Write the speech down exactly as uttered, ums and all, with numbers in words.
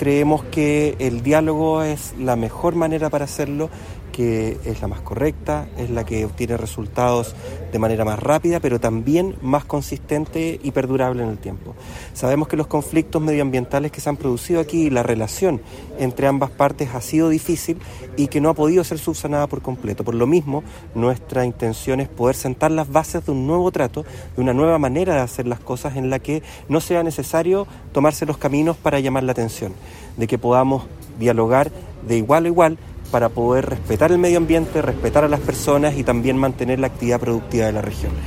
creemos que el diálogo es la mejor manera para hacerlo, que es la más correcta, es la que obtiene resultados de manera más rápida, pero también más consistente y perdurable en el tiempo. Sabemos que los conflictos medioambientales que se han producido aquí, la relación entre ambas partes ha sido difícil y que no ha podido ser subsanada por completo. Por lo mismo, nuestra intención es poder sentar las bases de un nuevo trato, de una nueva manera de hacer las cosas en la que no sea necesario tomarse los caminos para llamar la atención, de que podamos dialogar de igual a igual para poder respetar el medio ambiente, respetar a las personas y también mantener la actividad productiva de la región.